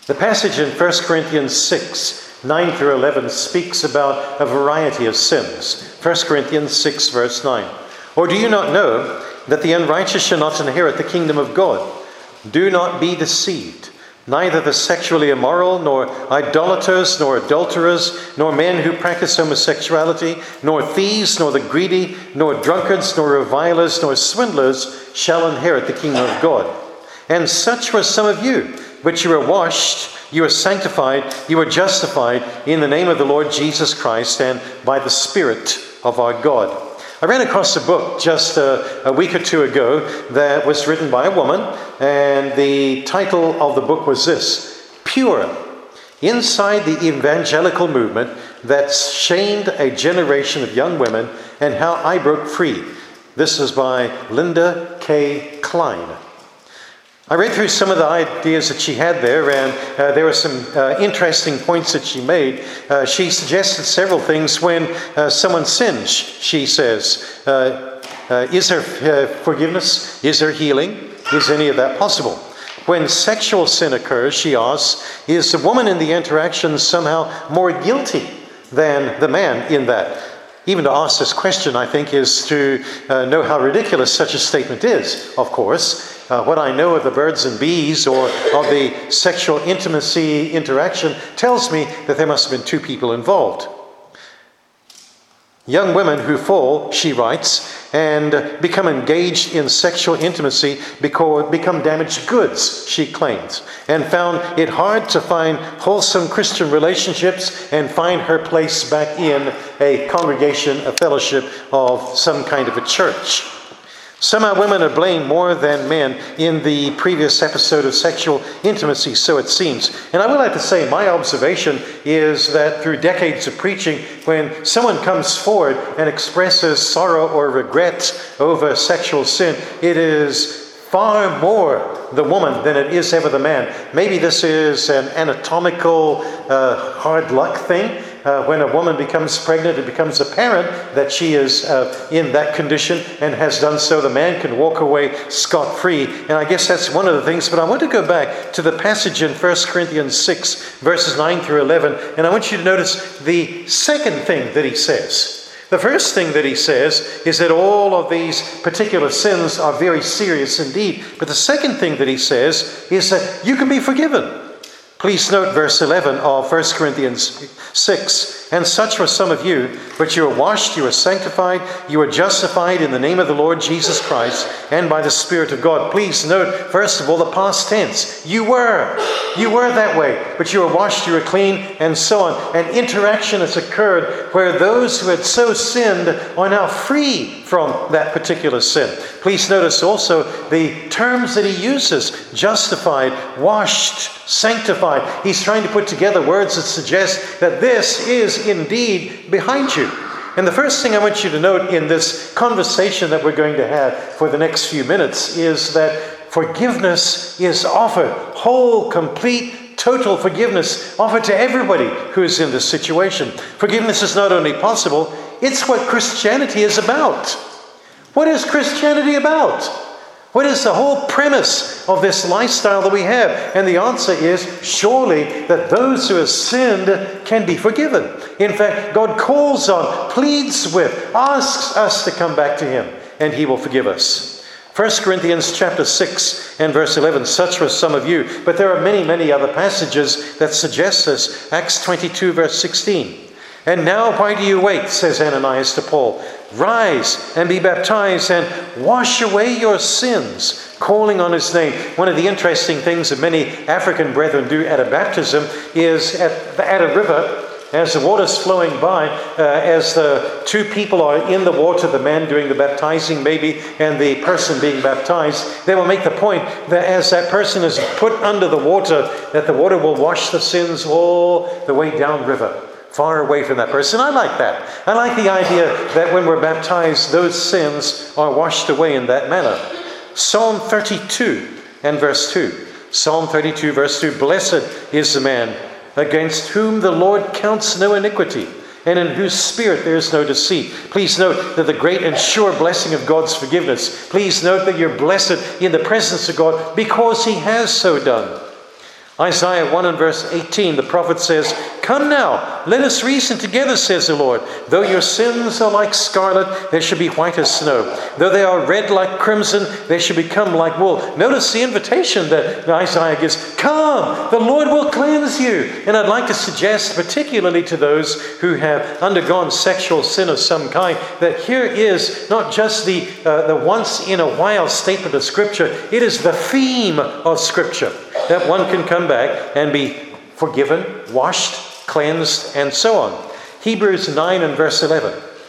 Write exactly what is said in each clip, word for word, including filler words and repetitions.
The passage in First Corinthians six, nine through eleven speaks about a variety of sins. First Corinthians six, verse nine. Or do you not know that the unrighteous shall not inherit the kingdom of God? Do not be deceived. Neither the sexually immoral, nor idolaters, nor adulterers, nor men who practice homosexuality, nor thieves, nor the greedy, nor drunkards, nor revilers, nor swindlers shall inherit the kingdom of God. And such were some of you, but you were washed, you were sanctified, you were justified in the name of the Lord Jesus Christ and by the Spirit of our God. I ran across a book just a, a week or two ago that was written by a woman, and the title of the book was this: Pure, Inside the Evangelical Movement That Shamed a Generation of Young Women and How I Broke Free. This is by Linda K. Klein. I read through some of the ideas that she had there, and uh, there were some uh, interesting points that she made. Uh, she suggested several things. When uh, someone sins, she says, uh, uh, is there uh, forgiveness? Is there healing? Is any of that possible? When sexual sin occurs, she asks, is the woman in the interaction somehow more guilty than the man in that? Even to ask this question, I think, is to uh, know how ridiculous such a statement is, of course. Uh, what I know of the birds and bees or of the sexual intimacy interaction tells me that there must have been two people involved. Young women who fall, she writes, and become engaged in sexual intimacy because, become damaged goods, she claims, and found it hard to find wholesome Christian relationships and find her place back in a congregation, a fellowship of some kind of a church. Somehow women are blamed more than men in the previous episode of sexual intimacy, so it seems. And I would like to say my observation is that through decades of preaching, when someone comes forward and expresses sorrow or regret over sexual sin, it is far more the woman than it is ever the man. Maybe this is an anatomical uh, hard luck thing. Uh, when a woman becomes pregnant, it becomes apparent that she is uh, in that condition and has done so. The man can walk away scot-free. And I guess that's one of the things. But I want to go back to the passage in First Corinthians six, verses nine through eleven. And I want you to notice the second thing that he says. The first thing that he says is that all of these particular sins are very serious indeed. But the second thing that he says is that you can be forgiven. Please note verse eleven of First Corinthians six. And such were some of you, but you were washed, you were sanctified, you were justified in the name of the Lord Jesus Christ and by the Spirit of God. Please note, first of all, the past tense. You were. You were that way, but you were washed, you were clean, and so on. An interaction has occurred where those who had so sinned are now free from that particular sin. Please notice also the terms that he uses: justified, washed, sanctified. He's trying to put together words that suggest that this is indeed behind you. And the first thing I want you to note in this conversation that we're going to have for the next few minutes is that forgiveness is offered. Whole, complete, total forgiveness offered to everybody who is in this situation. Forgiveness is not only possible, it's what Christianity is about. What is Christianity about? What is the whole premise of this lifestyle that we have? And the answer is surely that those who have sinned can be forgiven. In fact, God calls on, pleads with, asks us to come back to him, and he will forgive us. First Corinthians chapter six and verse eleven, such were some of you. But there are many, many other passages that suggest this. Acts twenty-two verse sixteen. And now why do you wait, says Ananias to Paul. Rise and be baptized and wash away your sins, calling on his name. One of the interesting things that many African brethren do at a baptism is at, at a river, as the water's flowing by, uh, as the two people are in the water, the man doing the baptizing maybe, and the person being baptized, they will make the point that as that person is put under the water, that the water will wash the sins all the way downriver, far away from that person. I like that. I like the idea that when we're baptized, those sins are washed away in that manner. Psalm thirty-two and verse two. Psalm thirty-two verse two. Blessed is the man against whom the Lord counts no iniquity, and in whose spirit there is no deceit. Please note that the great and sure blessing of God's forgiveness. Please note that you're blessed in the presence of God because he has so done. Isaiah one and verse eighteen, the prophet says, "Come now, let us reason together, says the Lord. Though your sins are like scarlet, they shall be white as snow. Though they are red like crimson, they shall become like wool." Notice the invitation that Isaiah gives. Come, the Lord will cleanse you. And I'd like to suggest, particularly to those who have undergone sexual sin of some kind, that here is not just the, uh, the once in a while statement of Scripture, it is the theme of Scripture. That one can come back and be forgiven, washed, cleansed, and so on. Hebrews nine and verse eleven.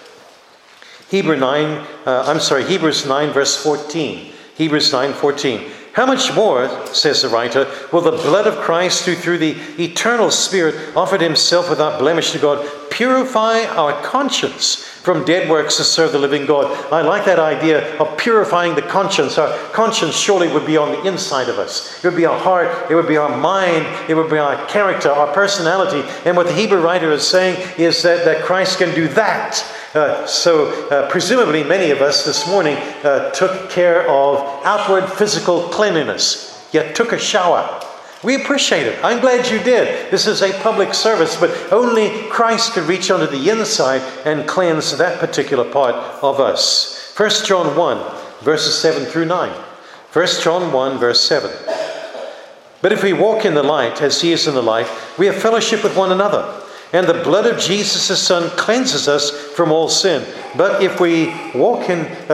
Hebrew nine, uh, I'm sorry, Hebrews nine verse fourteen. Hebrews nine fourteen. How much more, says the writer, will the blood of Christ, who through the eternal Spirit offered himself without blemish to God, purify our conscience from dead works to serve the living God? I like that idea of purifying the conscience. Our conscience surely would be on the inside of us. It would be our heart, it would be our mind, it would be our character, our personality. And what the Hebrew writer is saying is that, that Christ can do that. Uh, so uh, presumably many of us this morning uh, took care of outward physical cleanliness, yet took a shower. We appreciate it. I'm glad you did. This is a public service, but only Christ could reach onto the inside and cleanse that particular part of us. First John one, verses seven through nine. First John one, verse seven. But if we walk in the light, as he is in the light, we have fellowship with one another. And the blood of Jesus, his Son, cleanses us from all sin. But if we walk in, uh,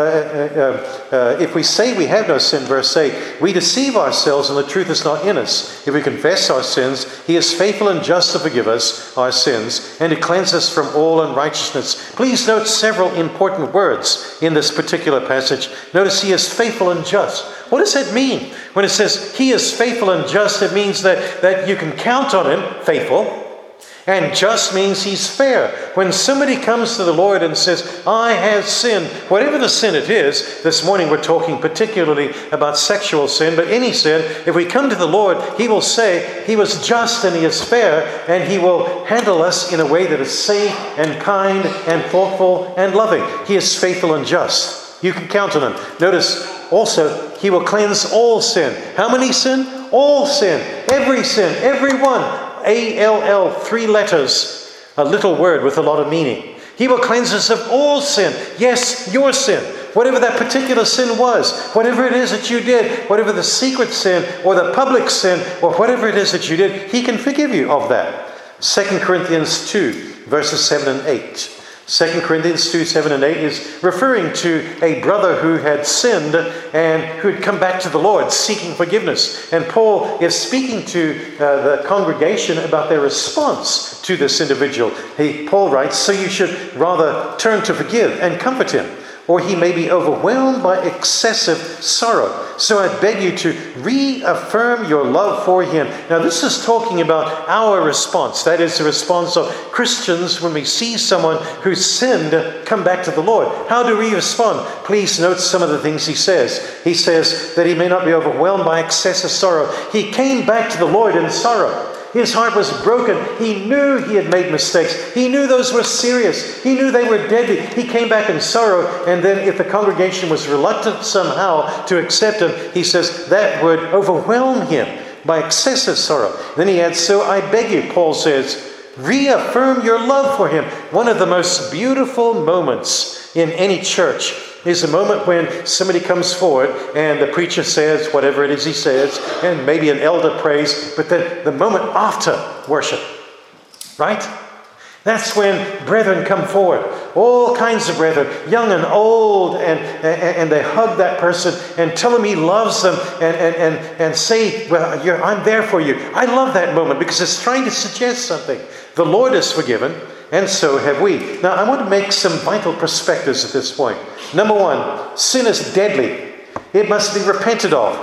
uh, uh, if we say we have no sin, verse eight, we deceive ourselves and the truth is not in us. If we confess our sins, he is faithful and just to forgive us our sins and to cleanse us from all unrighteousness. Please note several important words in this particular passage. Notice he is faithful and just. What does that mean? When it says he is faithful and just, it means that, that you can count on him, faithful. And just means he's fair. When somebody comes to the Lord and says, I have sinned, whatever the sin it is, this morning we're talking particularly about sexual sin, but any sin, if we come to the Lord, he will say he was just and he is fair, and he will handle us in a way that is safe and kind and thoughtful and loving. He is faithful and just. You can count on him. Notice also, he will cleanse all sin. How many sin? All sin. Every sin. Every one. A L L, three letters, a little word with a lot of meaning. He will cleanse us of all sin. Yes, your sin. Whatever that particular sin was, whatever it is that you did, whatever the secret sin or the public sin or whatever it is that you did, he can forgive you of that. Second Corinthians two, verses seven and eight. Second Corinthians two, seven and eight is referring to a brother who had sinned and who had come back to the Lord seeking forgiveness. And Paul is speaking to uh, the congregation about their response to this individual. He, Paul writes, so you should rather turn to forgive and comfort him, or he may be overwhelmed by excessive sorrow. So I beg you to reaffirm your love for him. Now this is talking about our response. That is the response of Christians when we see someone who sinned come back to the Lord. How do we respond? Please note some of the things he says. He says that he may not be overwhelmed by excessive sorrow. He came back to the Lord in sorrow. His heart was broken. He knew he had made mistakes. He knew those were serious. He knew they were deadly. He came back in sorrow, and then if the congregation was reluctant somehow to accept him, he says that would overwhelm him by excessive sorrow. Then he adds, so I beg you, Paul says, reaffirm your love for him. One of the most beautiful moments in any church is a moment when somebody comes forward and the preacher says whatever it is he says, and maybe an elder prays, but then the moment after worship, right? That's when brethren come forward, all kinds of brethren, young and old, and, and, and they hug that person and tell him he loves them and, and, and, and say, well, you're, I'm there for you. I love that moment because it's trying to suggest something. The Lord is forgiven, and so have we. Now, I want to make some vital perspectives at this point. Number one, sin is deadly. It must be repented of.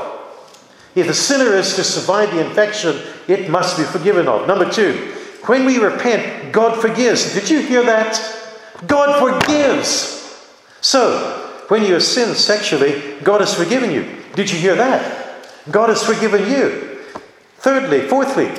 If the sinner is to survive the infection, it must be forgiven of. Number two, when we repent, God forgives. Did you hear that? God forgives. So, when you sin sexually, God has forgiven you. Did you hear that? God has forgiven you. Thirdly, fourthly,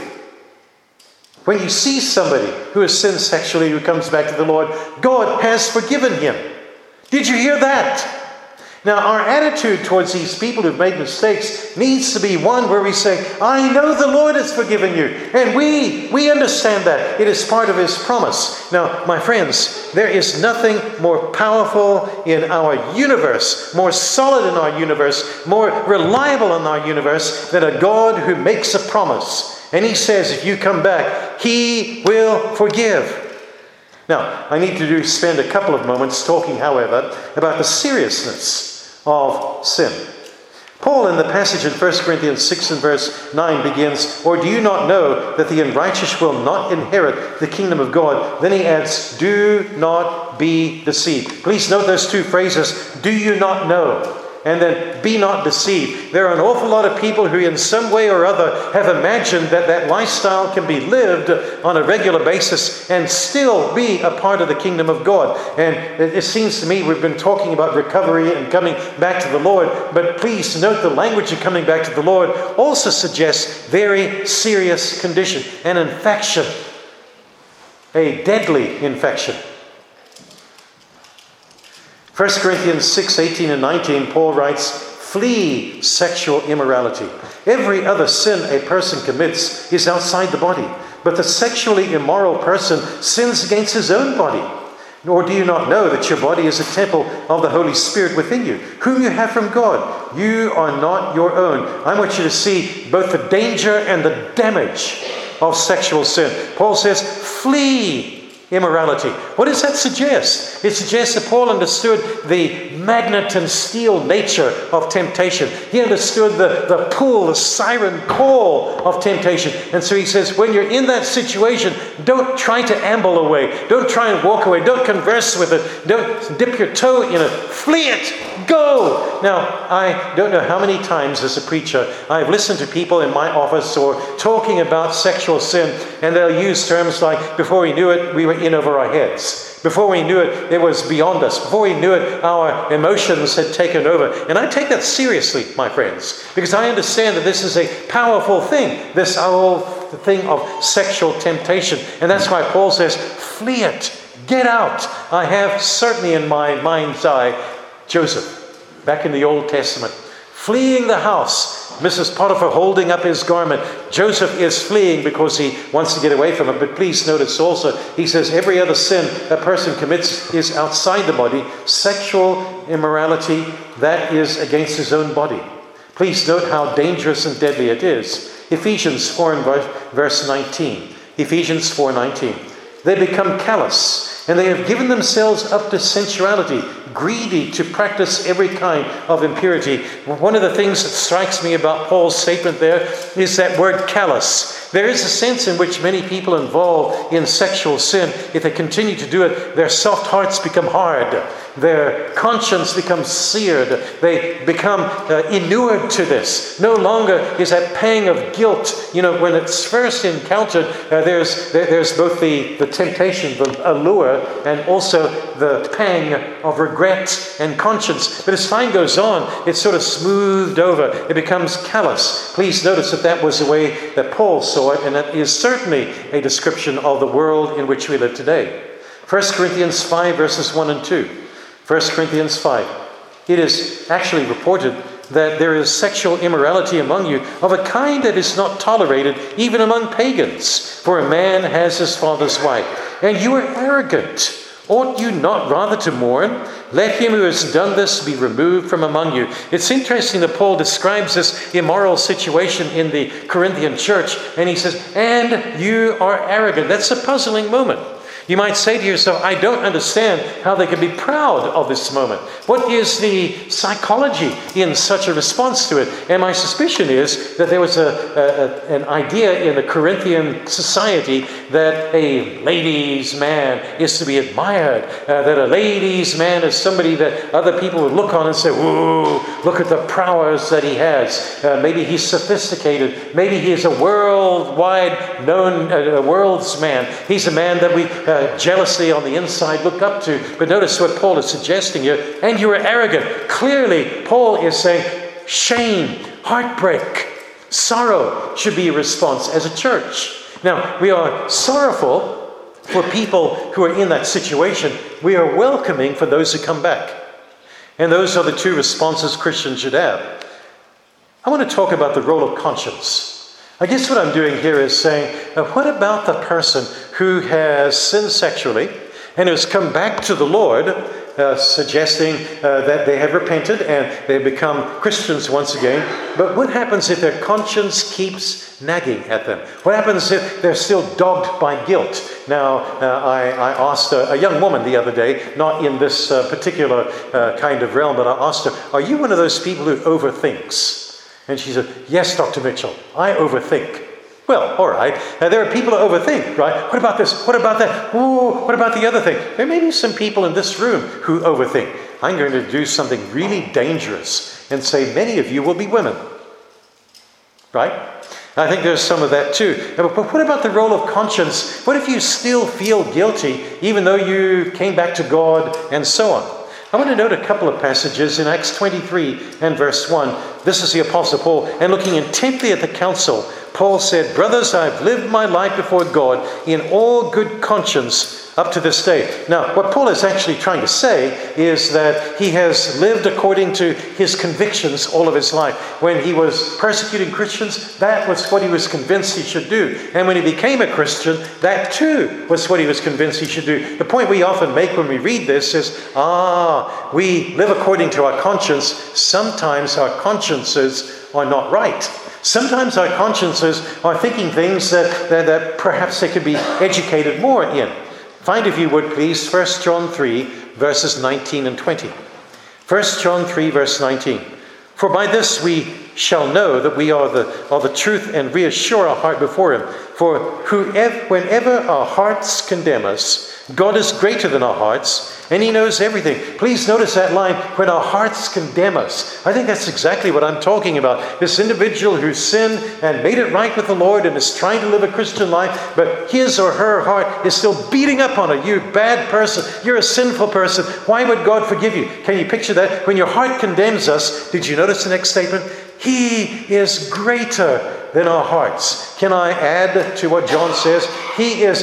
when you see somebody who has sinned sexually who comes back to the Lord, God has forgiven him. Did you hear that? Now, our attitude towards these people who've made mistakes needs to be one where we say, I know the Lord has forgiven you. And we, we understand that. It is part of His promise. Now, my friends, there is nothing more powerful in our universe, more solid in our universe, more reliable in our universe than a God who makes a promise. And He says, if you come back, He will forgive. Now, I need to do, spend a couple of moments talking, however, about the seriousness of sin. Paul, in the passage in First Corinthians six and verse nine, begins, or do you not know that the unrighteous will not inherit the kingdom of God? Then he adds, do not be deceived. Please note those two phrases, do you not know? And then, be not deceived. There are an awful lot of people who in some way or other have imagined that that lifestyle can be lived on a regular basis and still be a part of the kingdom of God. And it seems to me we've been talking about recovery and coming back to the Lord, but please note the language of coming back to the Lord also suggests very serious condition, an infection, a deadly infection. First Corinthians six, eighteen and nineteen, Paul writes, flee sexual immorality. Every other sin a person commits is outside the body, but the sexually immoral person sins against his own body. Nor do you not know that your body is a temple of the Holy Spirit within you, whom you have from God. You are not your own. I want you to see both the danger and the damage of sexual sin. Paul says, flee immorality. What does that suggest? It suggests that Paul understood the magnet and steel nature of temptation. He understood the, the pull, the siren call of temptation. And so he says, when you're in that situation, don't try to amble away. Don't try and walk away. Don't converse with it. Don't dip your toe in it. Flee it. Go. Now, I don't know how many times as a preacher I've listened to people in my office or talking about sexual sin, and they'll use terms like, before we knew it, we were in over our heads. Before we knew it, it was beyond us. Before we knew it, our emotions had taken over. And I take that seriously, my friends, because I understand that this is a powerful thing, this whole thing of sexual temptation. And that's why Paul says, flee it, get out. I have certainly in my mind's eye Joseph, back in the Old Testament, fleeing the house. Missus Potiphar holding up his garment. Joseph is fleeing because he wants to get away from it. But please notice also, he says every other sin a person commits is outside the body. Sexual immorality, that is against his own body. Please note how dangerous and deadly it is. Ephesians four and verse nineteen. Ephesians four nineteen. They become callous, and they have given themselves up to sensuality, greedy to practice every kind of impurity. One of the things that strikes me about Paul's statement there is that word callous. There is a sense in which many people involved in sexual sin, if they continue to do it, their soft hearts become hard. Their conscience becomes seared. They become uh, inured to this. No longer is that pang of guilt. You know, when it's first encountered, uh, there's there, there's both the, the temptation, the allure, and also the pang of regret and conscience. But as time goes on, it's sort of smoothed over. It becomes callous. Please notice that that was the way that Paul saw it, and that is certainly a description of the world in which we live today. First Corinthians five, verses one and two. First Corinthians five. It is actually reported that there is sexual immorality among you of a kind that is not tolerated even among pagans. For a man has his father's wife, and you are arrogant. Ought you not rather to mourn? Let him who has done this be removed from among you. It's interesting that Paul describes this immoral situation in the Corinthian church, and he says, and you are arrogant. That's a puzzling moment. You might say to yourself, I don't understand how they can be proud of this moment. What is the psychology in such a response to it? And my suspicion is that there was a, a, an idea in the Corinthian society that a ladies' man is to be admired, uh, that a ladies' man is somebody that other people would look on and say, whoa, look at the prowess that he has. Uh, maybe he's sophisticated. Maybe he is a worldwide known, uh, a world's man. He's a man that we uh, jealously on the inside look up to. But notice what Paul is suggesting here. And you are arrogant. Clearly, Paul is saying shame, heartbreak, sorrow should be a response as a church. Now, we are sorrowful for people who are in that situation. We are welcoming for those who come back. And those are the two responses Christians should have. I want to talk about the role of conscience. I guess what I'm doing here is saying, uh, what about the person who has sinned sexually and has come back to the Lord, uh, suggesting uh, that they have repented and they've become Christians once again. But what happens if their conscience keeps nagging at them? What happens if they're still dogged by guilt? Now, uh, I, I asked a, a young woman the other day, not in this uh, particular uh, kind of realm, but I asked her, are you one of those people who overthinks? And she said, yes, Doctor Mitchell, I overthink. Well, all right. Uh, there are people who overthink, right? What about this? What about that? Ooh, what about the other thing? There may be some people in this room who overthink. I'm going to do something really dangerous and say many of you will be women. Right? I think there's some of that too. But what about the role of conscience? What if you still feel guilty even though you came back to God and so on? I want to note a couple of passages in Acts twenty-three and verse one. This is the Apostle Paul. And looking intently at the council, Paul said, brothers, I've lived my life before God in all good conscience up to this day. Now, what Paul is actually trying to say is that he has lived according to his convictions all of his life. When he was persecuting Christians, that was what he was convinced he should do. And when he became a Christian, that too was what he was convinced he should do. The point we often make when we read this is, ah, we live according to our conscience. Sometimes our consciences are not right. Sometimes our consciences are thinking things that, that, that perhaps they could be educated more in. Find, if you would please, First John three, verses nineteen and twenty. First John three, verse nineteen. For by this we shall know that we are the, are the truth and reassure our heart before him. For whoever, whenever our hearts condemn us, God is greater than our hearts, and he knows everything. Please notice that line, when our hearts condemn us. I think that's exactly what I'm talking about. This individual who sinned and made it right with the Lord and is trying to live a Christian life, but his or her heart is still beating up on it. You bad person. You're a sinful person. Why would God forgive you? Can you picture that? When your heart condemns us, did you notice the next statement? He is greater than our hearts. Can I add to what John says? He is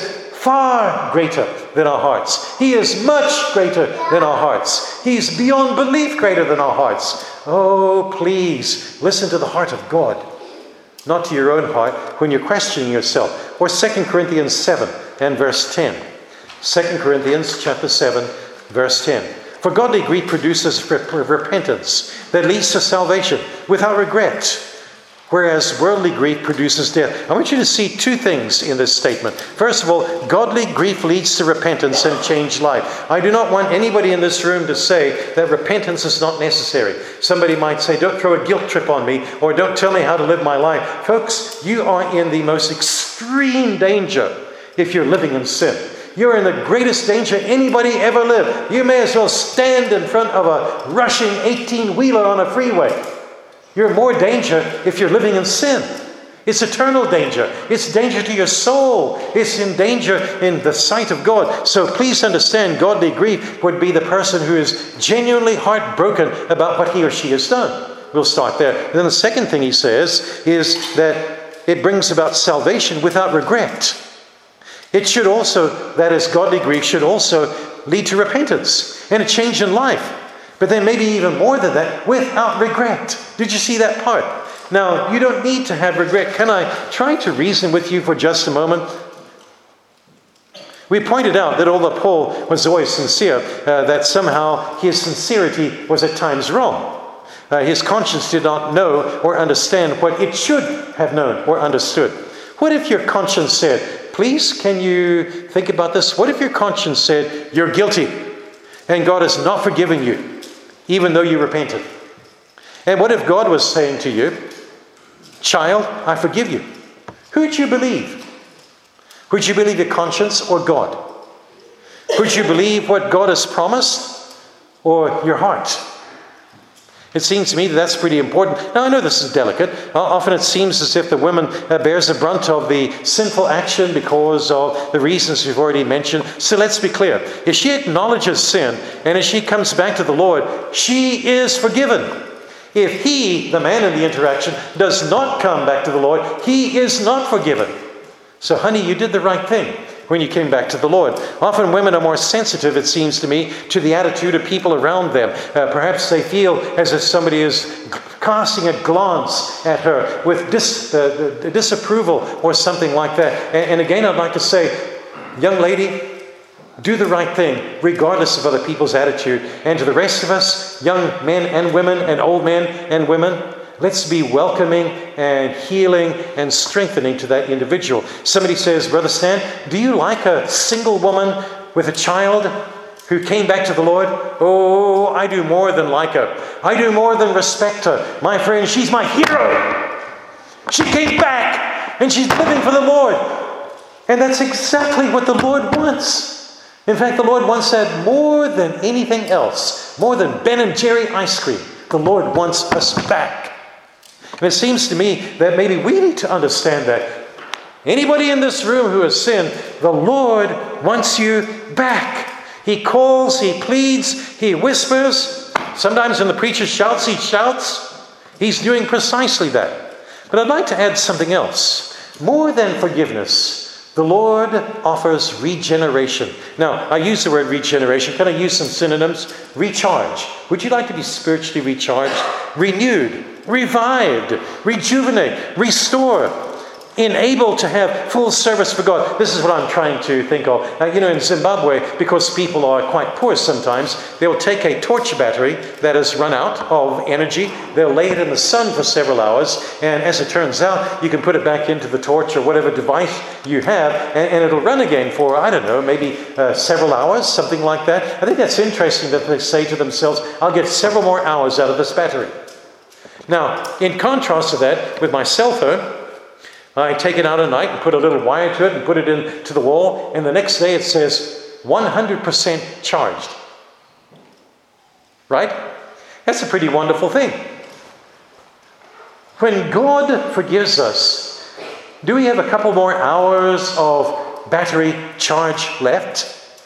far greater than our hearts. He is much greater than our hearts. He's beyond belief greater than our hearts. Oh, please, listen to the heart of God, not to your own heart when you're questioning yourself. Or Second Corinthians seven and verse ten. Second Corinthians chapter seven, verse ten. For godly grief produces repentance that leads to salvation without regret, whereas worldly grief produces death. I want you to see two things in this statement. First of all, godly grief leads to repentance and changed life. I do not want anybody in this room to say that repentance is not necessary. Somebody might say, don't throw a guilt trip on me, or don't tell me how to live my life. Folks, you are in the most extreme danger if you're living in sin. You're in the greatest danger anybody ever lived. You may as well stand in front of a rushing eighteen-wheeler on a freeway. You're in more danger if you're living in sin. It's eternal danger. It's danger to your soul. It's in danger in the sight of God. So please understand, godly grief would be the person who is genuinely heartbroken about what he or she has done. We'll start there. And then the second thing he says is that it brings about salvation without regret. It should also, that is, godly grief should also lead to repentance and a change in life. But then maybe even more than that, without regret. Did you see that part? Now, you don't need to have regret. Can I try to reason with you for just a moment? We pointed out that although Paul was always sincere, uh, that somehow his sincerity was at times wrong. Uh, his conscience did not know or understand what it should have known or understood. What if your conscience said, please, can you think about this? What if your conscience said, you're guilty and God has not forgiven you, even though you repented? And what if God was saying to you, child, I forgive you? Who would you believe? Would you believe your conscience or God? Would you believe what God has promised or your heart? It seems to me that that's pretty important. Now, I know this is delicate. Uh, often it seems as if the woman uh, bears the brunt of the sinful action because of the reasons we've already mentioned. So let's be clear. If she acknowledges sin and if she comes back to the Lord, she is forgiven. If he, the man in the interaction, does not come back to the Lord, he is not forgiven. So, honey, you did the right thing. when you came back to the Lord. Often women are more sensitive, it seems to me, to the attitude of people around them. Uh, perhaps they feel as if somebody is casting a glance at her with dis, uh, uh, disapproval or something like that. And, and again, I'd like to say, young lady, do the right thing, regardless of other people's attitude. And to the rest of us, young men and women and old men and women, let's be welcoming and healing and strengthening to that individual. Somebody says, Brother Stan, do you like a single woman with a child who came back to the Lord? Oh, I do more than like her. I do more than respect her. My friend, she's my hero. She came back and she's living for the Lord. And that's exactly what the Lord wants. In fact, the Lord wants that more than anything else. More than Ben and Jerry ice cream. The Lord wants us back. And it seems to me that maybe we need to understand that. Anybody in this room who has sinned, the Lord wants you back. He calls, He pleads, He whispers. Sometimes when the preacher shouts, He shouts. He's doing precisely that. But I'd like to add something else. More than forgiveness, the Lord offers regeneration. Now, I use the word regeneration. Can I use some synonyms? Recharge. Would you like to be spiritually recharged? Renewed, revived, rejuvenate, restore, enabled to have full service for God. This is what I'm trying to think of. Uh, you know, in Zimbabwe, because people are quite poor sometimes, they'll take a torch battery that has run out of energy. They'll lay it in the sun for several hours. And as it turns out, you can put it back into the torch or whatever device you have, and, and it'll run again for, I don't know, maybe uh, several hours, something like that. I think that's interesting that they say to themselves, I'll get several more hours out of this battery. Now, in contrast to that, with my cell phone, I take it out at night and put a little wire to it and put it into the wall, and the next day it says one hundred percent charged. Right? That's a pretty wonderful thing. When God forgives us, do we have a couple more hours of battery charge left?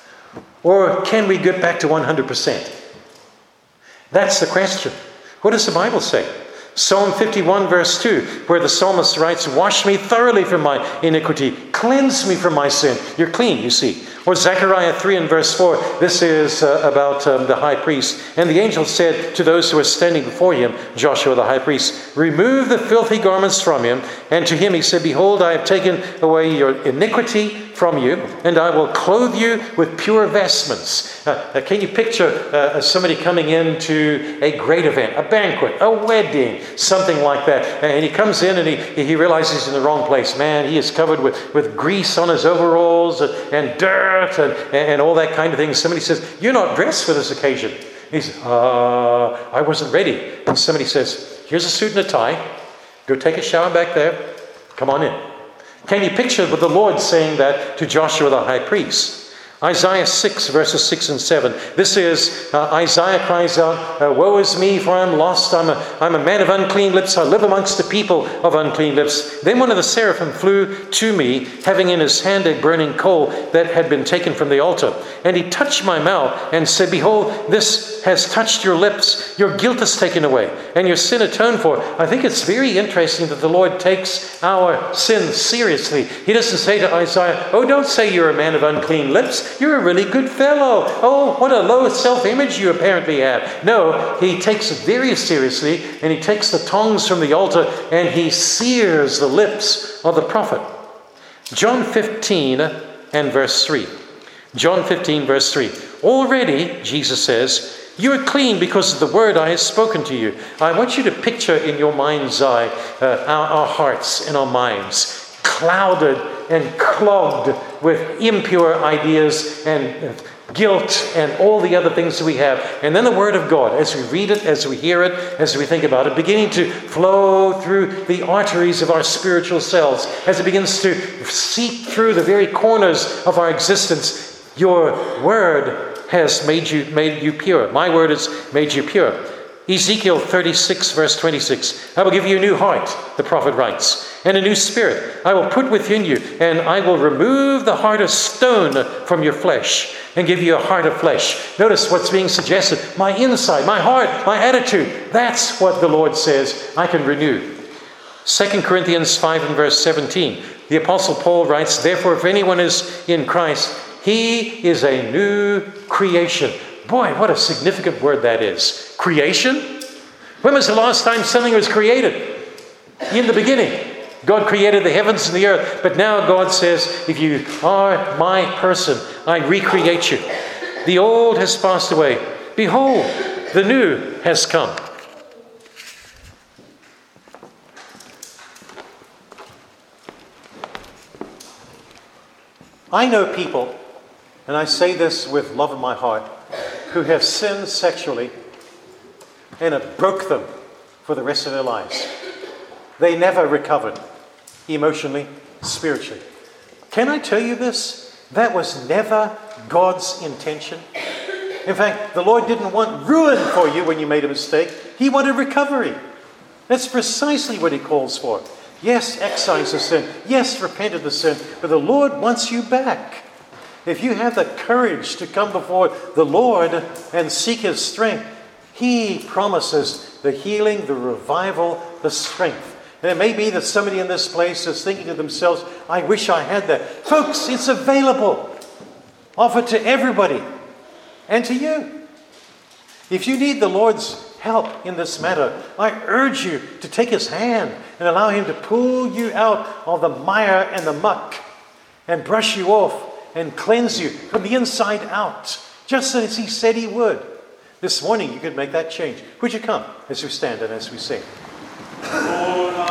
Or can we get back to one hundred percent? That's the question. What does the Bible say? Psalm fifty-one verse two, where the psalmist writes, wash me thoroughly from my iniquity, cleanse me from my sin. You're clean, you see. Or Zechariah three and verse four, this is uh, about um, the high priest. And the angel said to those who were standing before him, Joshua the high priest, remove the filthy garments from him. And to him he said, behold, I have taken away your iniquity from you, and I will clothe you with pure vestments. Uh, uh, can you picture uh, somebody coming into a great event, a banquet, a wedding, something like that, and he comes in and he, he realizes he's in the wrong place. Man, he is covered with, with grease on his overalls and, and dirt and, and all that kind of thing. Somebody says, you're not dressed for this occasion. He says, uh, I wasn't ready. And somebody says, here's a suit and a tie. Go take a shower back there. Come on in. Can you picture with the Lord saying that to Joshua the high priest? Isaiah six, verses six and seven. This is, uh, Isaiah cries out, uh, woe is me, for I'm lost. I'm a, I'm a man of unclean lips. I live amongst the people of unclean lips. Then one of the seraphim flew to me, having in his hand a burning coal that had been taken from the altar. And he touched my mouth and said, behold, this has touched your lips. Your guilt is taken away, and your sin atoned for. I think it's very interesting that the Lord takes our sin seriously. He doesn't say to Isaiah, oh, don't say you're a man of unclean lips. You're a really good fellow. Oh, what a low self-image you apparently have. No, he takes it very seriously, and he takes the tongs from the altar and he sears the lips of the prophet. John fifteen and verse three. John fifteen verse three. Already, Jesus says, you are clean because of the word I have spoken to you. I want you to picture in your mind's eye uh, our, our hearts and our minds clouded and clogged with impure ideas and guilt and all the other things that we have. And then the Word of God, as we read it, as we hear it, as we think about it, beginning to flow through the arteries of our spiritual selves, as it begins to seep through the very corners of our existence. Your Word has made you, made you pure. My Word has made you pure. Ezekiel thirty-six, verse twenty-six. I will give you a new heart, the prophet writes, and a new spirit I will put within you, and I will remove the heart of stone from your flesh and give you a heart of flesh. Notice what's being suggested. My inside, my heart, my attitude. That's what the Lord says I can renew. Second Corinthians five and verse seventeen. The Apostle Paul writes, therefore, if anyone is in Christ, he is a new creation. Boy, what a significant word that is. Creation? When was the last time something was created? In the beginning. God created the heavens and the earth. But now God says, if you are my person, I recreate you. The old has passed away. Behold, the new has come. I know people, and I say this with love in my heart, who have sinned sexually and it broke them for the rest of their lives. They never recovered emotionally, spiritually. Can I tell you this? That was never God's intention. In fact, the Lord didn't want ruin for you when you made a mistake. He wanted recovery. That's precisely what He calls for. Yes, excise the sin. Yes, repent of the sin. But the Lord wants you back. If you have the courage to come before the Lord and seek His strength, He promises the healing, the revival, the strength. And it may be that somebody in this place is thinking to themselves, I wish I had that. Folks, it's available. Offered to everybody and to you. If you need the Lord's help in this matter, I urge you to take His hand and allow Him to pull you out of the mire and the muck and brush you off and cleanse you from the inside out, just as He said He would. This morning you could make that change. Would you come as we stand and as we sing?